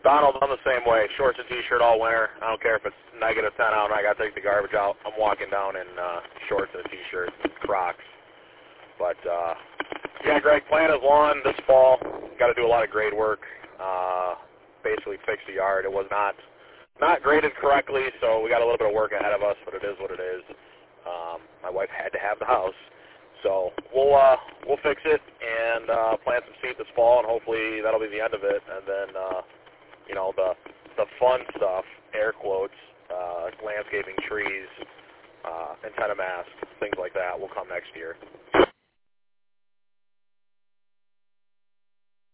Donald, I'm the same way. Shorts and T-shirt all winter. I don't care if it's -10 out and I got to take the garbage out. I'm walking down in shorts and a T-shirt, Crocs. But, yeah, Greg, plan is lawn this fall. Got to do a lot of grade work. Basically fix the yard. It was not graded correctly, so we got a little bit of work ahead of us, but it is what it is. My wife had to have the house. So we'll fix it and plant some seed this fall, and hopefully that'll be the end of it. And then, you know, the fun stuff, air quotes, landscaping, trees, antenna masts, things like that will come next year.